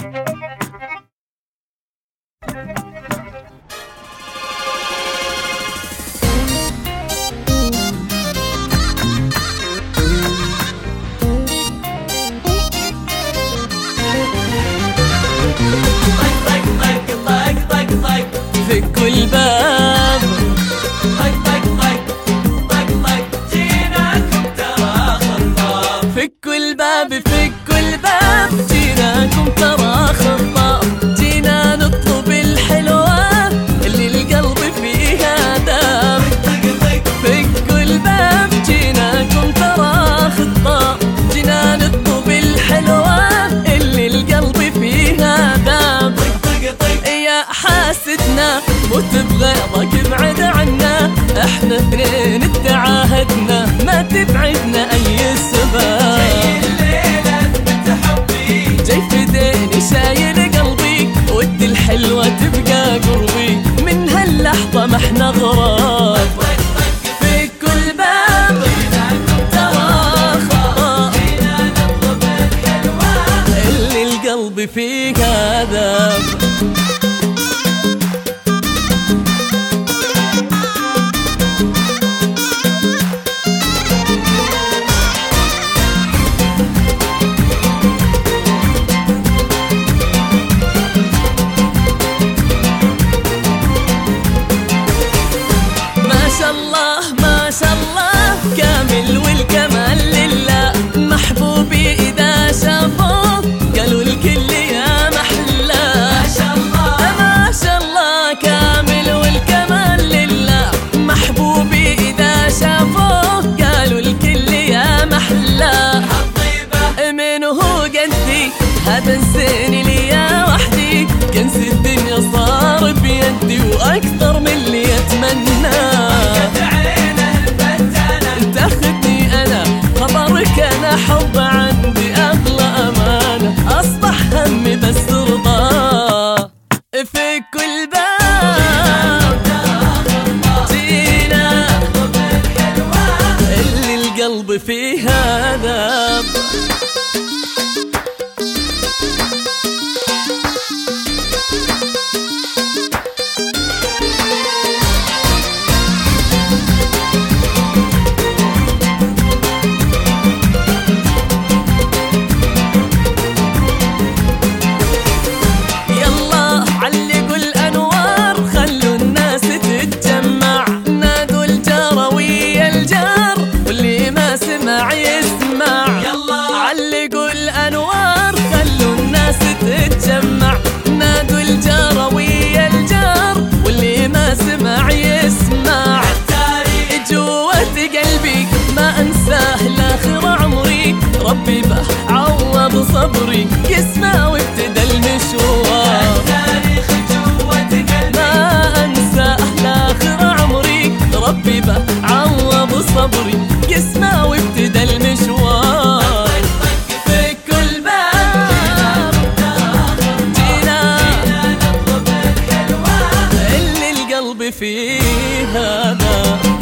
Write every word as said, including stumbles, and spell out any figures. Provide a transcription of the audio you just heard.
في كل باب طق طق طق طق طق جيناكم ترى خطاب. في كل باب في كل باب جيناكم ترى خطاب. جينا نطلب الحلوة اللي القلب فيها داب. في كل باب جيناكم ترى خطاب. جينا نطلب الحلوة اللي القلب فيها داب. يا حاستنا موت بغيظك ابعد عنا. احنا اثنين تعاهدنا ما تبعدنا اي سبب. جاي الليلة انت حبي جاي في ديني شايل قلبي ودي الحلوة تبقى قربي. من هاللحظة ما احنا غراب. في كل باب ترى خطاب. جينا نطلب الحلوة اللي القلب فيها ذاب. ما شاء الله ما شاء الله كامل والكمال لله. محبوبي إذا شافوه قالوا الكل يا محلى. ما شاء الله ما شاء الله كامل والكمال لله. محبوبي إذا شافوه قالوا الكل يا محلى. الطيبة من هو قدي هذا الزين ليا وحدي. كنز الدنيا صار بيدي وأكثر من اللي أتمناه. عينه الفتانة تاخدني أنا خبرك أنا حب عندي أغلى أمانة. أصبح همي بس رضاه. في كل باب جينا نطلب الحلوة اللي القلب فيها ذاب. يلا علقوا الأنوار خلوا الناس تتجمع. نادوا الجار ويا الجار واللي ما سمع يسمع. يلا علقوا الأنوار خلوا الناس تتجمع. نادوا الجار ويا الجار واللي ما سمع يسمع. التاريخ جوة قلبي ما أنساه لاخر عمري. ربي به عوض صبري قسمة وابتدى المشوار. التاريخ جوة قلبي ما أنساه لاخر عمري. ربي به عوض صبري قسمة وابتدى المشوار. في كل باب جينا نطلب الحلوة اللي القلب فيها ذاب.